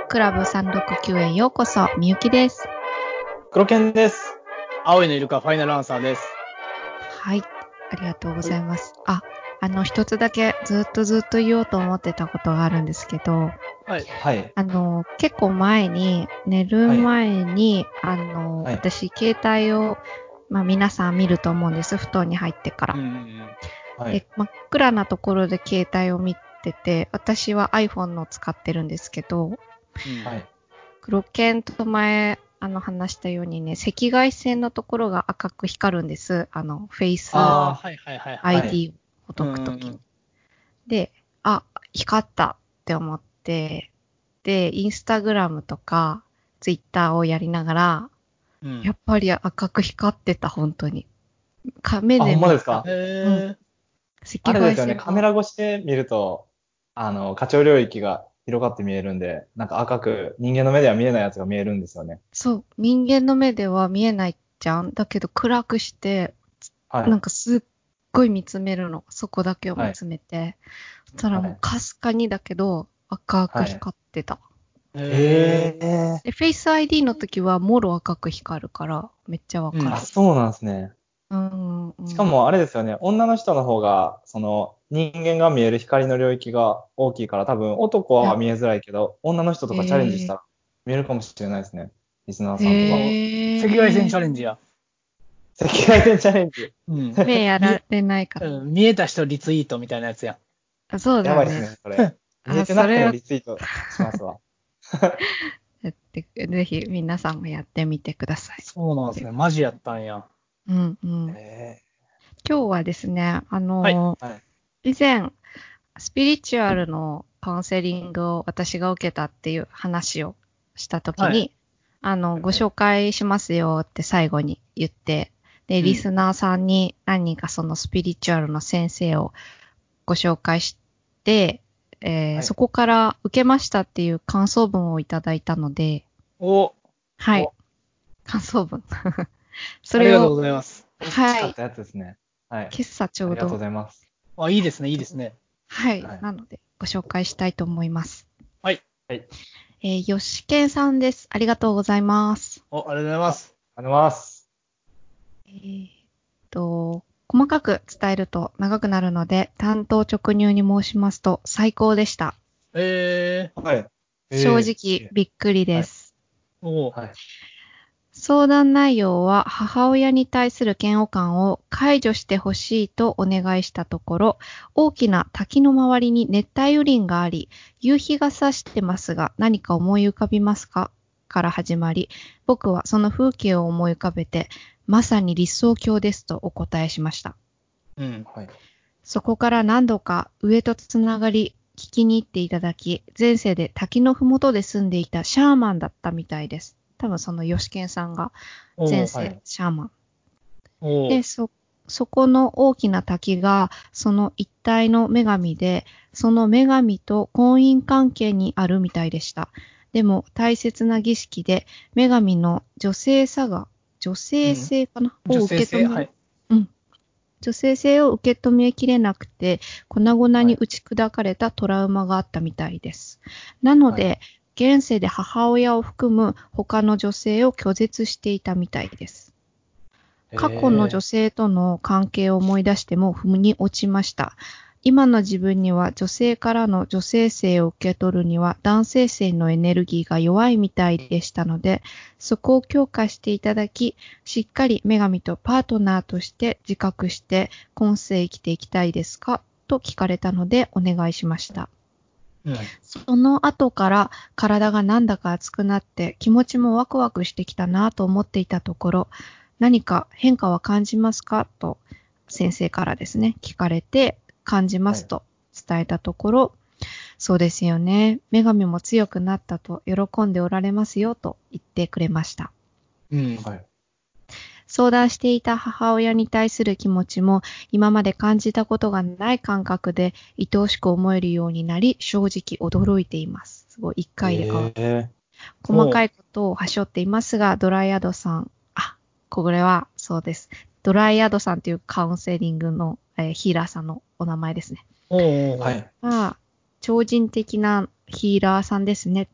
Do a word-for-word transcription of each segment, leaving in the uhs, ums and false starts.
クラブさんろくきゅうへようこそ。みゆきです。 黒犬です。青いのイルカファイナルアンサーです。 はい、ありがとうございます。あ、あの一つだけずっとずっと言おうと思ってたことがあるんですけど、 はい。 はい。 あの結構前に寝る前に、はい、あの、はい、私携帯をまあ皆さん見ると思うんです。布団に入ってから。うんうんはい、で真っ暗なところで携帯を見てて、私は iPhone の使ってるんですけど、うんはい、黒犬と前あの話したようにね、赤外線のところが赤く光るんです。あのフェイス アイディー を解くときに。で、あ、光ったって思って、で、インスタグラムとかツイッターをやりながら、うん、やっぱり赤く光ってた、本当に。目で見た。 あ、ほんまですか？ へー。うん。赤あれですよね、カメラ越しで見ると、あの、過聴領域が広がって見えるんで、なんか赤く人間の目では見えないやつが見えるんですよね。 そう、人間の目では見えないじゃん。だけど暗くして、はい、なんかすっごい見つめるの。そこだけを見つめて。はい、そしたらもうかすかにだけど赤く光ってた。 はい、へー。で、フェイス アイディー の時はもろ赤く光るからめっちゃわかる、うん。 あ、そうなんですね。 うんうん、 しかもあれですよね、女の人の方が、その人間が見える光の領域が大きいから、多分男は見えづらいけど、女の人とかチャレンジしたら見えるかもしれないですね。リスナーさんとか。 赤外線チャレンジや。 赤外線チャレンジ。 うん。目やられないから。 うん、見えた人リツイートみたいなやつや。 あ、そうだね。 やばいですね、それ。見えてなくてもリツイートしますわ。 やってぜひ皆さんもやってみてください。 そうなんですね。マジやったんや。 うんうん。えー、今日はですね、あの、はい、以前、スピリチュアルのカウンセリングを私が受けたっていう話をしたときに、はい、あの、ご紹介しますよって最後に言って、で、リスナーさんに何人かそのスピリチュアルの先生をご紹介して、えーはい、そこから受けましたっていう感想文をいただいたので、 おはい。感想文。 それをありがとうございます。 欲しかったやつですね。はい。 今朝ちょうど。 ありがとうございます。 あ、いいですね、いいですね。 はい。はい、なので、ご紹介したいと思います。 はい。 はい。 えー、よしけんさんです。ありがとうございます。 お、ありがとうございます。 ありがとうございます。 えーっと、細かく伝えると長くなるので、単刀直入に申しますと、最高でした。 えー。 はい。 正直、びっくりです。 はい、おはい。 相談内容は母親に対する嫌悪感を解除してほしいとお願いしたところ、大きな滝の周りに熱帯雨林があり、夕日が差してますが何か思い浮かびますかから始まり、僕はその風景を思い浮かべて、まさに理想郷ですとお答えしました。 うんはい、 そこから何度か上とつながり、聞きに行っていただき、前世で滝のふもとで住んでいたシャーマンだったみたいです。多分そのヨシケンさんが前世、はい、シャーマン。で、そ、そこの大きな滝がその一体の女神で、その女神と婚姻関係にあるみたいでした。でも大切な儀式で女神の女性さが、女性性かな、 うん、を受け止める。はい。 うん。女性性を受け止めきれなくて、粉々に打ち砕かれたトラウマがあったみたいです。なので、はい、現世で母親を含む他の女性を拒絶していたみたいです。過去の女性との関係を思い出しても腑に落ちました。今の自分には女性からの女性性を受け取るには男性性のエネルギーが弱いみたいでしたので、そこを強化していただき、しっかり女神とパートナーとして自覚して今世生きていきたいですかと聞かれたのでお願いしました。うん、その後から体がなんだか熱くなって気持ちもワクワクしてきたなと思っていたところ、何か変化は感じますかと先生からですね、聞かれて感じますと伝えたところ、はい、そうですよね。女神も強くなったと喜んでおられますよと言ってくれました。うんはい、相談していた母親に対する気持ちも今まで感じたことがない感覚で愛おしく思えるようになり、正直驚いています。すごい一回で変わった。えー、細かいことをはしょっていますが、ドライアドさん、あ、これはそうです。ドライアドさんというカウンセリングの、えー、ヒーラーさんのお名前ですね。 おーはい。まあ、超人的なヒーラーさんですね。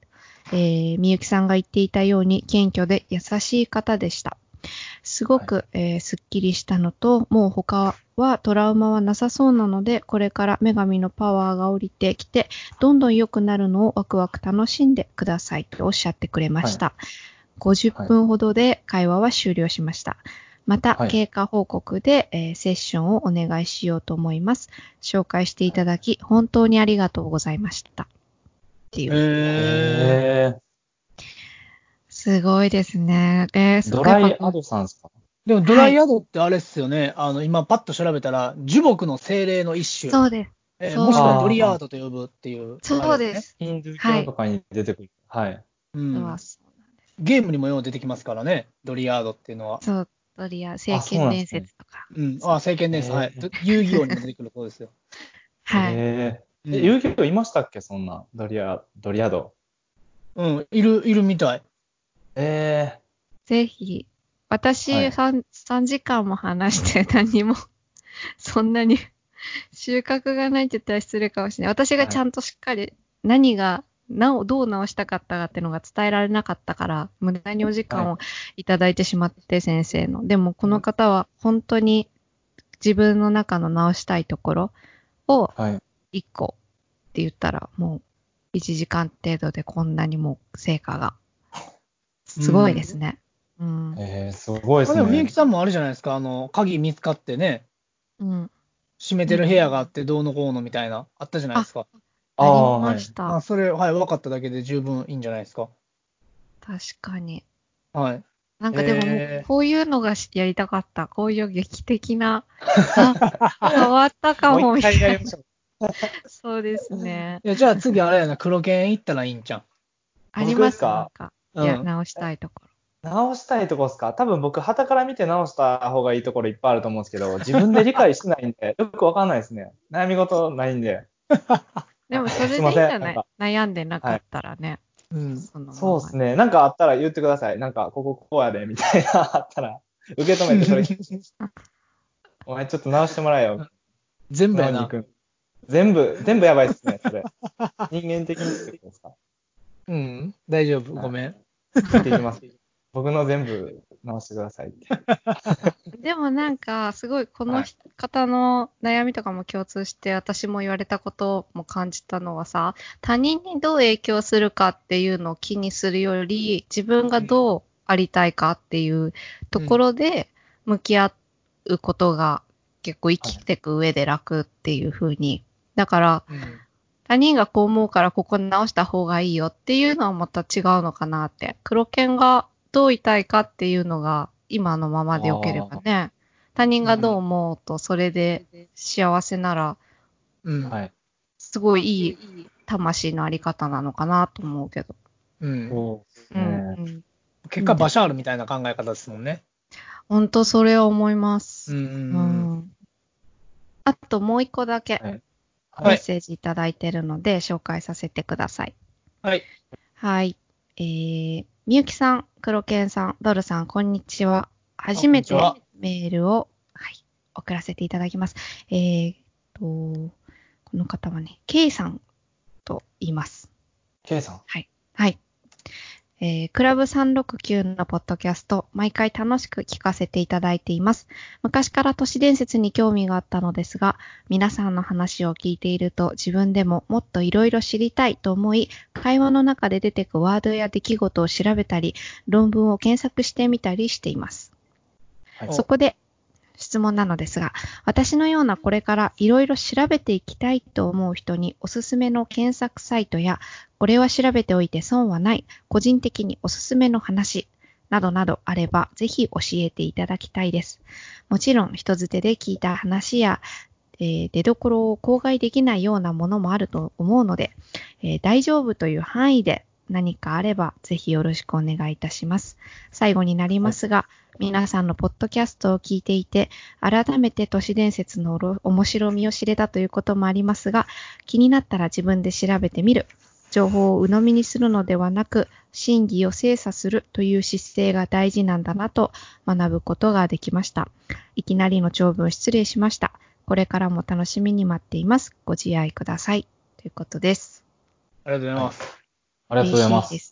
えー、みゆきさんが言っていたように謙虚で優しい方でした。すごく、はい、えー、すっきりしたのと、もう他はトラウマはなさそうなので、これから女神のパワーが降りてきて、どんどん良くなるのをワクワク楽しんでくださいとおっしゃってくれました。はい、ごじゅっぷんほどで会話は終了しました。また、はい、経過報告で、えー、セッションをお願いしようと思います。紹介していただき、本当にありがとうございました。っていう。 へー。 すごいですね。えー、 ドライアドさんですか？ でもドライアドってあれっすよね。はい、あの、今パッと調べたら、樹木の精霊の一種。 そうです。 えー、もしくはドリアードと呼ぶっていう、ね。 そうです。 ヒンドゥー教とかに出てくる。はい。はい、 うん。ゲームにもよう出てきますからね、ドリアードっていうのは。 そう、ドリア、聖剣伝説とか。 うん。あ、聖剣伝説、はい。遊戯王にも出てくるそうですよ。 はい。 えー、遊戯王いましたっけ、そんな、ドリア、ドリアド。 うん、いる、いるみたい。 えー。ぜひ、私、はい、3, 3時間も話して何も、そんなに収穫がないって言ったら失礼かもしれない。私がちゃんとしっかり何が、なお、どう直したかったかっていうのが伝えられなかったから、無駄にお時間をいただいてしまって、先生の。でも、この方は本当に自分の中の直したいところをいっこって言ったら、もういちじかん程度でこんなにも成果が。すごいですね。うん。 うん、えー、すごいですね。 でも、みゆきさんもあるじゃないですか。あの、鍵見つかってね。 うん。 閉めてる部屋があってどうのこうのみたいな、あったじゃないですか。 あ、ありました。 まあ、それ、はい、分かっただけで十分いいんじゃないですか。 確かに。 はい。 なんかでももう、こういうのがやりたかった。こういう劇的な、あ、変わったかも、みたいな。そうですね。 いや、じゃあ次あれやな、黒剣行ったらいいんちゃん。 ありますか？なんか、いや、直したいところ。 直したいところですか？多分僕、傍から見て直した方がいいところいっぱいあると思うんですけど、自分で理解してないんで、よくわかんないですね。悩み事ないんで。 でもそれでいいんじゃない？悩んでなかったらね。 はい、うん、そのままそうですね。なんかあったら言ってください。なんか、こここうやで、みたいなあったら、受け止めてそれ、お前ちょっと直してもらえよ。 全部やな。 全部、全部やばいっすね、それ。人間的にってことですか？ うん、大丈夫。ごめん。 聞いていきます。僕の全部直してくださいって。 でもなんか、すごいこの方の悩みとかも共通して、私も言われたことも感じたのはさ、他人にどう影響するかっていうのを気にするより、自分がどうありたいかっていうところで向き合うことが結構生きていく上で楽っていう風に。だから、他人がこう思うからここ直した方がいいよっていうのはまた違うのかなって。黒剣がどういたいかっていうのが今のままでよければね。他人がどう思うとそれで幸せなら、うん、すごいいい魂のあり方なのかなと思うけど。 うん。そうですね。うん、結果、バシャールみたいな考え方ですもんね。 本当それは思います。 うん。うん、 あともう一個だけメッセージいただいてるので紹介させてください。 はい。 はい。えー、みゆきさん、黒剣さん、ドルさん、こんにちは。初めてメールを、はい、送らせていただきます。えーと、この方はね、K さんと言います。 K さん？ はい。はい。えー、クラブさんろくきゅうのポッドキャスト、毎回楽しく聞かせていただいています。昔から都市伝説に興味があったのですが、皆さんの話を聞いていると自分でももっといろいろ知りたいと思い、会話の中で出てくワードや出来事を調べたり、論文を検索してみたりしています。はい、そこで、質問なのですが、私のようなこれからいろいろ調べていきたいと思う人におすすめの検索サイトや、これは調べておいて損はない、個人的におすすめの話などなどあれば、ぜひ教えていただきたいです。もちろん人づてで聞いた話や、えー、出どころを口外できないようなものもあると思うので、えー、大丈夫という範囲で何かあればぜひよろしくお願いいたします。最後になりますが、はい、皆さんのポッドキャストを聞いていて、改めて都市伝説の面白みを知れたということもありますが、気になったら自分で調べてみる。情報を鵜呑みにするのではなく、真偽を精査するという姿勢が大事なんだなと学ぶことができました。いきなりの長文失礼しました。これからも楽しみに待っています。ご自愛ください。ということです。 ありがとうございます。 はい、ありがとうございます。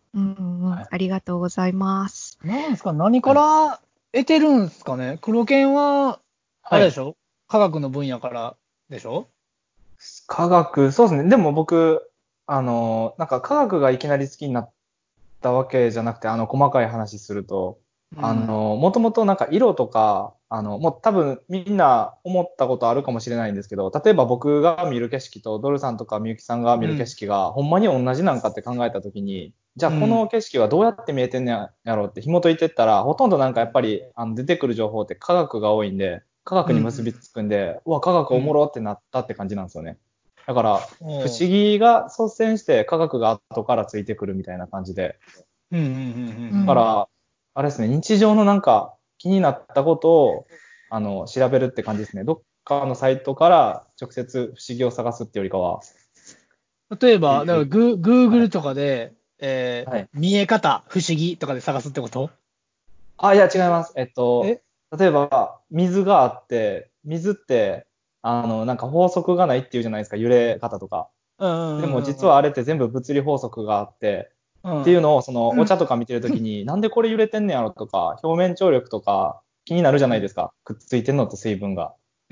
うんうんうん、 はいありがとうございます。 なんですか、何から得てるんですかね。黒剣は、あはい。 れでしょ、科学の分野からでしょ。 科学、そうですね。でも僕、あの、なんか科学がいきなり好きになったわけじゃなくて、あの、細かい話すると、あうん。 の、もともとなんか色とか、あの、もう多分みんな思ったことあるかもしれないんですけど、例えば僕が見る景色とドルさんとかみゆきさんが見る景うん。 色がほんまに同じなんかって考えたときに、じゃあこうん。 の景色はどうやって見えてんねやろうって紐解いてったら、ほとんどなんかやっぱりあの出てくる情報って科学が多いんで、科学うん。 に結びつくんで、うわ、科学うん。 おもろってなったって感じなんですよね。だから、不おう。 思議が率先して科学が後からついてくるみたいな感じで。 うん。うん。うん。うん。うん。 うん。 だから、あれですね、日常のなんか気になったことを、あの、調べるって感じですね。どっかのサイトから直接不思議を探すってよりかは。 例えば、だからっていう。 グ、 はい。 Google とかで、えーはい。 見え方、不思議とかで探すってこと？ あ、いや、違います。えっと、 え例えば、水があって、水って、あの、なんか法則がないっていうじゃないですか、揺れ方とか。 うんうでも実んうんはあれって全部物理法則があって、 うんうん。 っていうのを、その、 うん。 お茶とか見てるときに、なんでこれ揺れてんねやろとか、表面張力とか気になるじゃないですか。くっついてんのって水分が。 うん。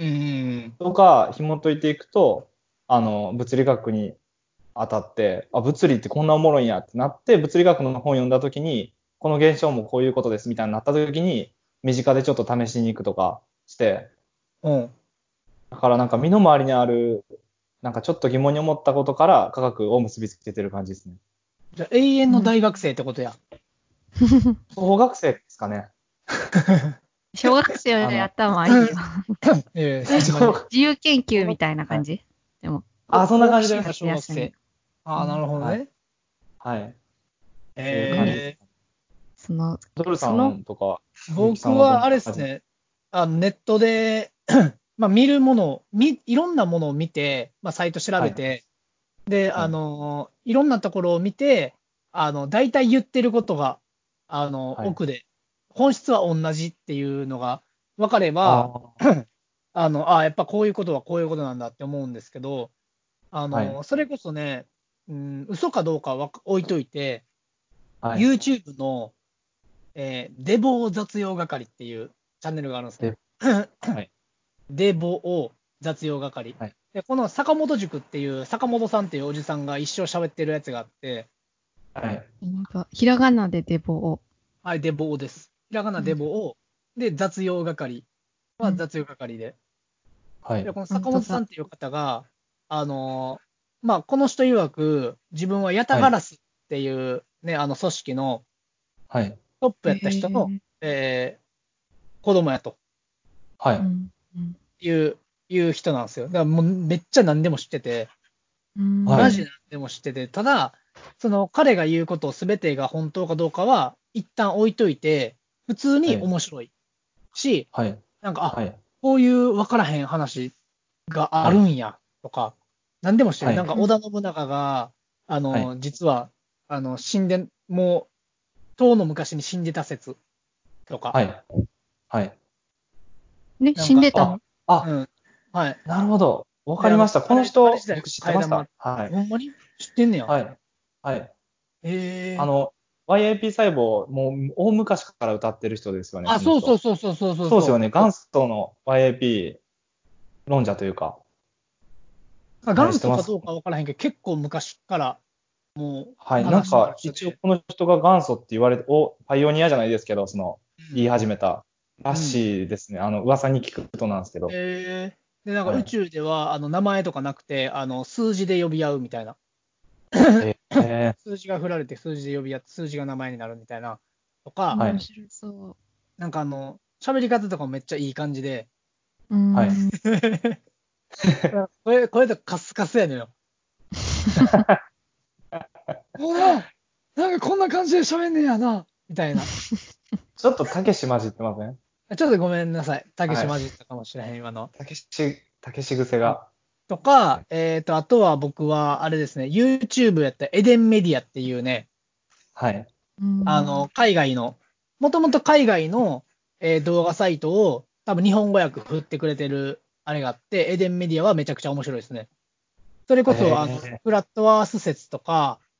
とか、紐解いていくと、あの、物理学に当たって、あ、物理ってこんなおもろいんやってなって、物理学の本読んだときに、この現象もこういうことですみたいになったときに、身近でちょっと試しに行くとかして、 うん。 だからなんか身の回りにある、なんかちょっと疑問に思ったことから科学を結びつけてる感じですね。 じゃあ永遠のうん。 大学生ってことや。 小学生ですかね。 小学生よりあの、 頭いいよ。 ええ、ほんまに。 小、 自由研究み小学、 たいなはい。 感じでも、 あ、 おそんな感じで好奇心のす。 夏休み。 小学生。ああ、なうん。 るほどはい。 ね。 はい。っていう感じです。 ええ、 その、 ドルさその、 んとか、みゆきさんはどん僕はあれな感じ？ ですね、あのネットで、まあ見るものを、み、いろんなものを見て、まあサイト調はい。 べて、で、あはい。 の、いろんなところを見て、あの、大体言ってることが、あの、 はい。 奥で、本質は同じっていうのが分かれば、 ああ、 あの、あ、やっぱこういうことはこういうことなんだって思うんですけど、あはい。 の、それこそね、うん、嘘かどうかは置いといて、 はい。 YouTube の、えーデボー雑用係っていうチャンネルがあるんですね。 で、はい。 デボー雑用係。 はい。 で、この坂本塾っていう、坂本さんっていうおじさんが一生喋ってるやつがあって、 はい。 なんかひらがなでデボを。 はい、デボーです。ひらがなうん。 デボーで、雑用係うん。 は雑用係で。で、 はい。 この坂本当だ。 本さんっていう方が、あのーまあ、この人曰く、自分はヤタはい。 ガラスっていうね、あの組織のはい。 トップへやった人の、 え。 えー子供やとはい。 うん。うん。 いう、いう人なんですよ。だからもうめっちゃ何でも知ってて、 うん。 はい。 マジ何でも知ってて、ただ、その彼が言うことを全てが本当かどうかは一旦置いといて、普通にはい。 面白いし、 はい。 なんか、あ、 はい。 こういう分からへん話があはい。 るんや、とか、何でも知ってる。なんはい。 か、織田信長が、あはい。 の、実は、あの、死んで、もう、遠の昔に死んでた説とか、 はい。はい。 ね、 なんか、 あ、 死んでたの？ あ、 うん、はい。 なるほど。わかで、あの、 りました。こあれ、あれの人、 時代の僕知って替え玉、 ました。はい。 ほんまに知ってんねや。 はい。はい。あええ、 の、ワイエーピー 細胞、もう大昔から歌ってる人ですよね、 あ、 その人。 そうそうそうそうそうそうそそうですよね。元祖の ワイエーピー 論者というか。 う。 はい、 元祖知ってます。 かどうかわからへんけど、結構昔からもうはい。なん話してるか、 人で、 一応この人が元祖って言われて、お、パイオニアじゃないですけど、その、言いうん、 始めたらうん。 しいですね。あの、噂に聞くことなんですけど。 えー、で、なんかはい。 宇宙では、あの、名前とかなくて、あの、数字で呼び合うみたいな。 えー、 数字が振られて、数字で呼び合って、数字が名前になるみたいな。とか、 はい。 面白そなんかあの、喋り方とかもめっちゃいい感じで、 う。うーはい。 ん。 これ、これとカスカスやのよ。うわなんかこんな感じで喋んねやな、みたいな。 ちょっとたけし混じってません？ ちょっとごめんなさい。たけしはい。 混じったかもしれへん、今の。 たけし、たけし癖うん、 が。 とか、えっと、あとは僕は、あれですね、YouTube やったエデンメディアっていうね、 はい。 うん。 あの、海外の、もともと海外の、えー動画サイトを多分日本語訳振ってくれてるあれがあって、エデンメディアはめちゃくちゃ面白いですね。それこそ、あの、 えフラットワース説とか、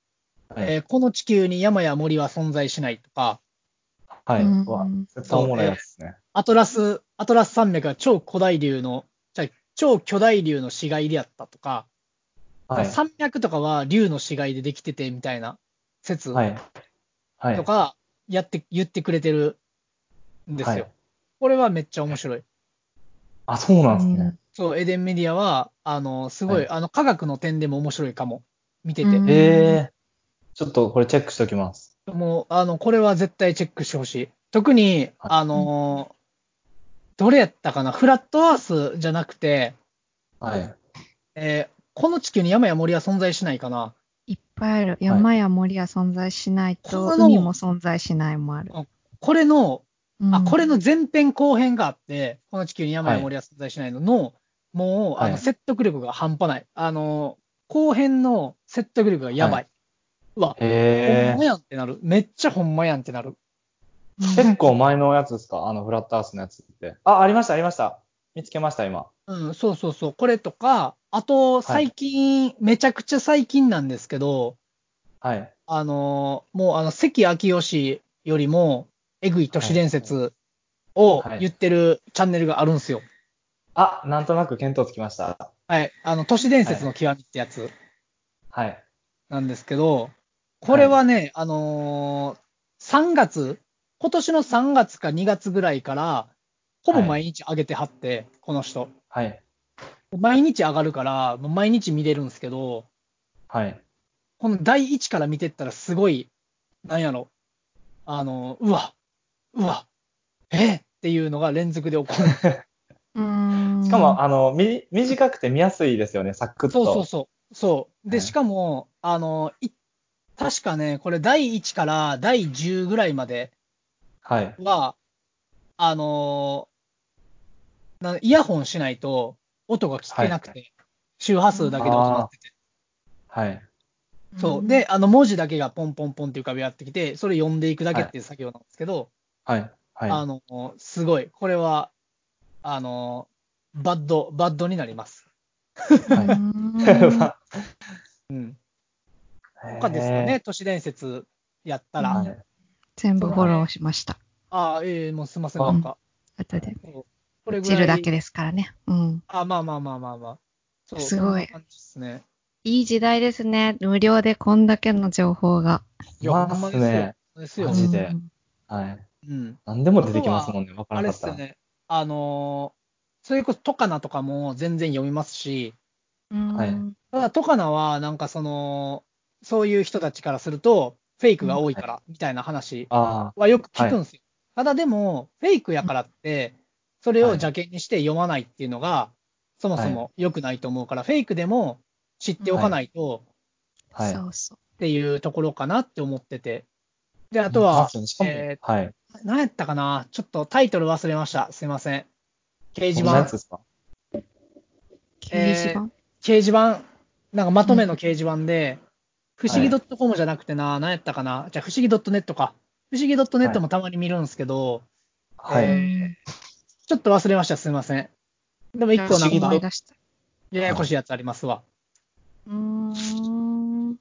はい。 えーこの地球に山や森は存在しないとか、 はい。 うんうわ、絶対おもろいやつですね。 アトラス、アトラス山脈は超古代竜の、じゃあ超巨大竜の死骸であったとか、 はい。 山脈とかは竜の死骸でできててみたいな説はい。はい。 とか、やって、言ってくれてるんですよ。 はい。 これはめっちゃ面白い。 あ、そうなんですねうん。 そう、エデンメディアは、あの、すごい、 はい。 あの、科学の点でも面白いかも。見てて。 うんええちょっとこれチェックしておきます。 もう、あの、これは絶対チェックしてほしい。特に、 はい。 あの、どれやったかな、フラットアースじゃなくて、 はい。 えーこの地球に山や森は存在しないかな。 いっぱいある。 はい。 山や森は存在しないと、 この、 海も存在しないもある。 あこれの、あ、こうん。 れの前編後編があって、この地球に山はい。 や森は存在しないのの、もう、あの、 はい。 説得力が半端ない。あの、後編の説得力がやはい。 ばい。うわ、ほんまへえ。 やんってなる。めっちゃほんまやんってなる。 結構前のやつですか？あの、フラットアースのやつって。あ、ありました、ありました。見つけました、今。 うん、そうそうそう。これとか、あと、 はい。 最近、めちゃくちゃ最近なんですけど、 はい。 あのーもう、あの、関明義よりも、えぐい都市はい。 伝説をはい。 言ってるチャンネルがあるんですよ。 あ、なんとなく見当つきました。 はい。あの、都市伝はい。 説の極みってやつはい。 なんですけど、こはい。 れはね、あのー、さんがつ、今年のさんがつかにがつぐらいから、ほぼはい。 毎日上げてはって、この人。 はい。 毎日上がるから、もう毎日見れるんですけど、 はい。 このだいいちから見てったらすごい、なんやろ、あの、うわ、うわ、えっていうのが連続で起こる。 うーん。 しかも、あの、み、短くて見やすいですよね、サクッと。 そうそうそう。そう。で、しはい。 かも、あの、い確かね、これだいいちからだいじゅうぐらいまではい。 は、あの、なイヤホンしないと音が聞はい。 けなくて、周波数だけで音鳴っあてて。 あ、はい。 そう。で、あの文字だけがポンポンポンって浮かび上がってきて、それ読んでいくだけはい。 っていう作業なんですけど、 はい。はい。 あの、すごい。これは、あの、バッド、バッドになります。 うーはい。 ん。 うん。 へ他ですかね、 え。 都市伝説やったら。 うん。 はい。 全部フォローその辺。 しました。 ああ、ええもうすいません、なあ、 うん。 んか。 後で。 そうこれ落ぐらい。 ちるだけですからね。うん。 あ、まあまあまあまあまあ。そう、 すごい。 そんな感じですね。 いい時代ですね。無料でこんだけの情報が。 いや、ほんいままですよ。 すね。 ですうマよ。 ジで。 ん。 はい。 うん。 何でもあ出てとは、 きますもんね。わかあらんかったら。 れっすよね。あのーそれこそトカナとかも全然読みますし、 うはい。 ん。 ただトカナはなんかその、そういう人たちからすると、フェイクが多いはい。 から、みたいな話あはよくあ、はい。 聞くんですよ。ただでも、フェイクやからって、それをはい。 邪険にして読まないっていうのが、そもそはい。 も良くないと思うから、フェイクでも知っておかはい。 ないとはい。 そうそっていうところかなって思ってて。で、あいとは、 ますね。しかも、 えはい。 ー、何やったかなちょっとタイトル忘れました。すいません。掲示どんなや板。 つですか？ う。掲示えー、 板。 掲示板。なんかまとめのうん。 掲示板で、不思議はい。 .com じゃなくてな、何やったかなじゃあ、不思議 .net か。不思議は .net い。 もたまに見るんですけど、 はい。 えうん。 ー、ちょっと忘れました。すいません。でも一不個なんか、 思議と、 思い出した。 ややこしいやつありますわ。 うーん。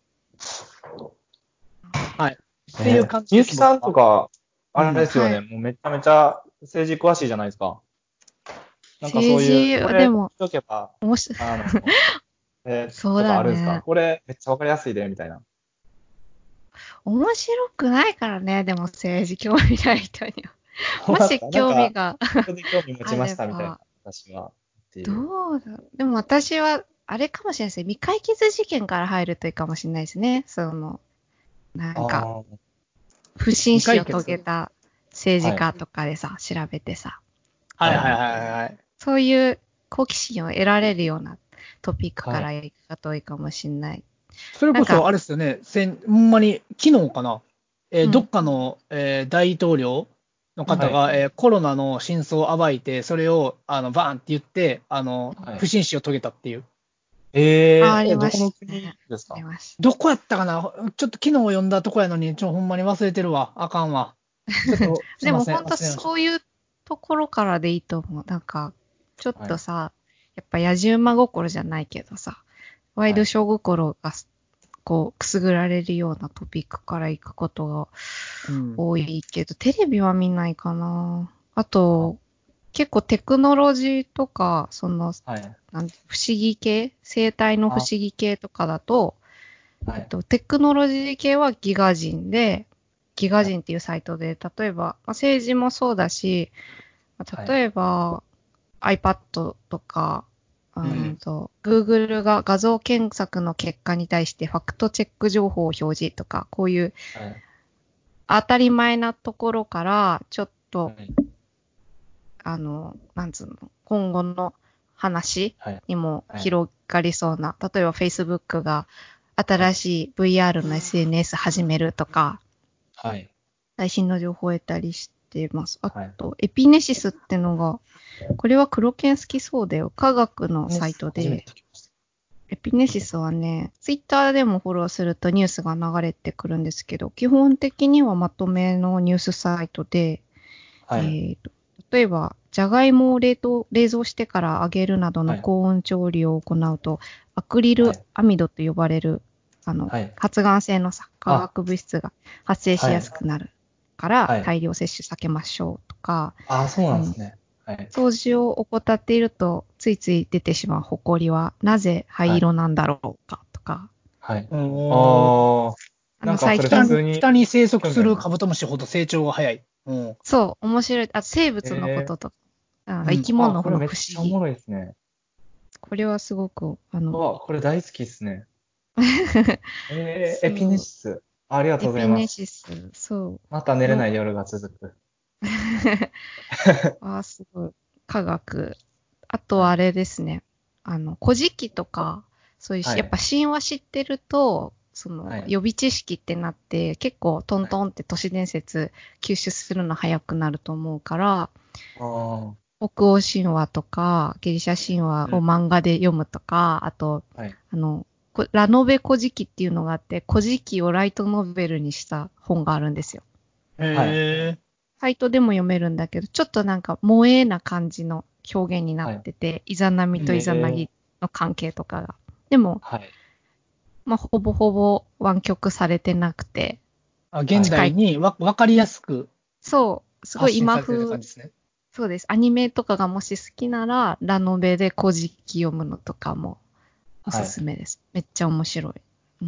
はい。っていうえー、 感じです、 みゆきさんと僕は。 か、あれうん。 ですよね。 はい。 もうめちゃめちゃ政治詳しいじゃないですか。なんかそういう、 政治、 これ、 でも、 見とけば、 面白い。 あの、えーそうとかあるんですか？ だね。 これ、めっちゃわかりやすいで、みたいな。 面白くないからね、でも政治興味ない人には。もしほんまですか？なんか、 興味がこれで興味持ちあました、みたいな、 れば、 私は。っていう。 どうだろう。でも私は、あれかもしれないですね。未解決事件から入るといいかもしれないですね。その、なんか、 ああ、 不審未死を解決遂げた政治はい、 家とかでさ、調べてさ、 はいはいはい、 はいはい。 そういう好奇心を得られるようなトピックはい、 から行くかといいかもしれない。 それこそ、 なんか、 あれですよね。せん、ほんまに、昨日かな。えーどっうん、 かの、えー大統領のうん、 方が、 はい、 えーコロナの真相を暴いて、それを、あの、バーンって言って、あの、 はい。 不審死を遂げたっていう。 あ、あえー、え、どりまこのしたね。 国ですか？ ありましどこやったかなちょっと昨日読んだとこやのに、ちょ、ほんまに忘れてるわ。あかんわ。ちょっと、すいません。 でも本当忘れました。 そういうところからでいいと思う。なんか、ちょっはい、 とさ、やっぱ野じ馬心じゃないけどさ、ワイはい、 ドショー心が構くすぐられるようなトピックから行くことがうん。 多いけど、テレビは見ないかな。あと、結構テクノロジーとか、その、 はい。 なんて不思議系、生態の不思議系とかだと、 はい。 えっと、テクノロジー系はギガ人で、ギガ人っていうサイトで、例えば、まあ、政治もそうだし、まあはい例えば、iPad とか、ううんんと、Google が画像検索の結果に対してファクトチェック情報を表示とか、こういうはい。 当たり前なところから、ちょっと、 はい。 あの、なんつうの、今後の話はい。 にもはい広がりそうな、例えば Facebook が新しい ブイアール の エスエヌエス 始めるとか、 はい。 最新の情報を得たりしてます。あはい。 と、エピネシスってのが、これは黒犬好きそうだよ。科学のサイト初めで、 て聞きました。 エピネシスはね、ツイッターでもフォローするとニュースが流れてくるんですけど、基本的にはまとめのニュースサイトで、 はい。 えーと、例えば、じゃがいもを冷凍、冷蔵してから揚げるなどのはい。 高温調理を行うと、アクリルはい。 アミドと呼ばれる、あの、 はい。 発がん性のさ化あ、 学物質が発生しやはい。 すくなるからはい。 大量摂取避けましょうとか、 あ、そうあの、 なんですね。はい。 掃除を怠っているとついつい出てしまうホコリはなぜ灰はい。 色なんだろうかとか、 はい。 うん。 ああ、 あのなんかそれ北に、 最近、 普通に北に生息する興味あります。 カブトムシほど成長が早い。うん。 そう、面白い、あ、生物のこえととか、なんか生きうん。 ー、あ、 物のこれめっ不思議。 ちゃおもろいですね。 これはすごく、あの、 うわ、これ大好きですね。えー、エピネそう、 シス。ありがとうございエピます。 ネシス、そまた寝う、の、 れない夜が続く。 あー、すごい、科学。あとはい。 はあれですね、あの、古事記とか、そういうし、やっはい。 ぱ神話知ってると、その、 はい。 予備知識ってなって、結構トンはい。 トンって都市伝説吸収するの早くなると思うから、 ああ、 北欧神話とか、ギリシャ神話をうん。 漫画で読むとか、あと、 はい。 あの、こラノベ古事記っていうのがあって、古事記をライトノベルにした本があるんですよ。 はい。 へえ。 サイトでも読めるんだけど、ちょっとなんか萌えな感じの表現になっはい。 てて、イザナミとイザナギえー、 の関係とかが。でも、 はい。 まあ、ほぼほぼ湾曲されてなくて、 あ、現はい。 近い。 代にわ、わかりやすくそう、すごい発信されてる今風、 感じですね。 そうです。アニメとかがもし好きなら、ラノベで古事記読むのとかもおすはい。 すめです。めっちゃ面白い。うん。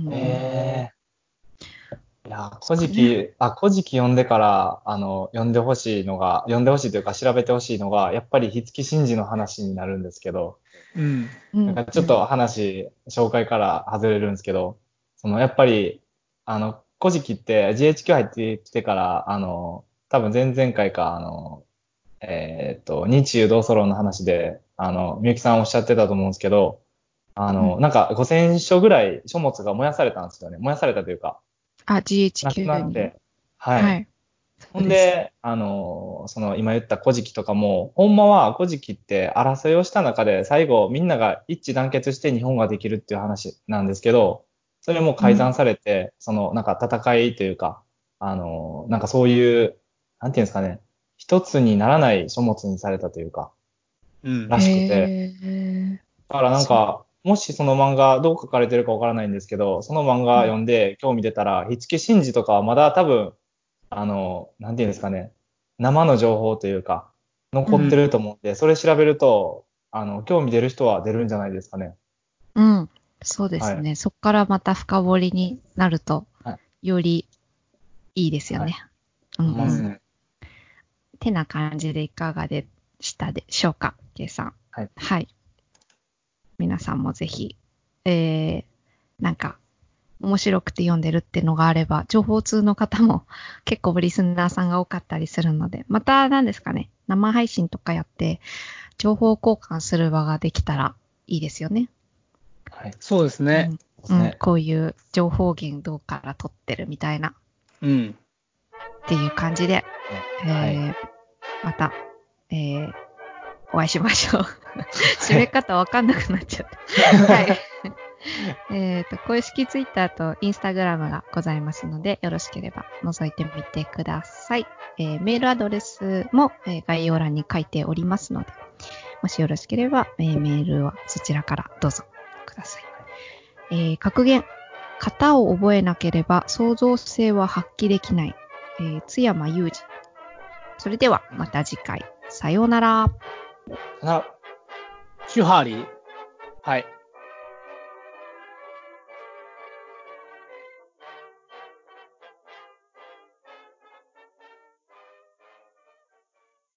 おー。 えー、いや、 ですかね。 古事記、あ、古事記読んでから、あの、読んでほしいのが、読んでほしいというか調べてほしいのが、やっぱり火付真嗣の話になるんですけど、 うん。 うん、 なんかちうん。 ょっと話、紹介から外れるんですけど、そのやっぱり、あの、古事記って ジーエイチキュー 入ってきてから、あの、多分前々回か、あの、えーっと、日中同窓論の話で、あの、みゆきさんおっしゃってたと思うんですけど、あの、 うん。 なんかごせん書ぐらい書物が燃やされたんですよね。燃やされたというか、 あ、 なくなジーエイチキュー に。 って。はい。 はい。そほうです。 んで、あの、その今言った古事記とかも、ほんまは古事記って争いをした中で最後みんなが一致団結して日本ができるっていう話なんですけど、それもうん。 改ざんされて、そのなんか戦いというか、あの、なんかそういう、なんていうんですかね、一つにならない書物にされたというか、 うん。 らしくて、 へえ。 だからなんそう。 か、もしその漫画どう書かれてるかわからないんですけど、その漫画うん。 読んで興味出たら、火付真嗣とかはまだ多分、あの、なんていうんですかね、生の情報というか、残ってうん。 ると思うんで、それ調べると、あの、興味出る人は出るんじゃないですかね。 うん。そうではい。 すね。そっからまた深掘りになると、 はい。 よりいいですよはい。 ね。うんうほんまっすうん。 ん。 ね。 てな感じでいかがでしたでしょうか、ケイさん。 はい。 はい。皆さんもぜひ、えー、なんか、面白くて読んでるってのがあれば、情報通の方も結構リスナーさんが多かったりするので、また何ですかね、生配信とかやって、情報交換する場ができたらいいですよね。 はい。 そうですね。 うん。うん。 そうですね。 こういう情報源どうから取ってるみたいな、 うん。 っていう感じで、 はい。 えー、また、えー、お会いしましょう。締め方わかんなくなっちゃった。はい。えっと、公式ツイッターとインスタグラムがございますので、よろしければ覗いてみてください。えーメールアドレスも、えー概要欄に書いておりますので、もしよろしければ、えーメールはそちらからどうぞください。えー格言。 型を覚えなければ創造性は発揮できない。えー、津山雄二。それではまた次回。さようなら。 な、シュハーリー。はい。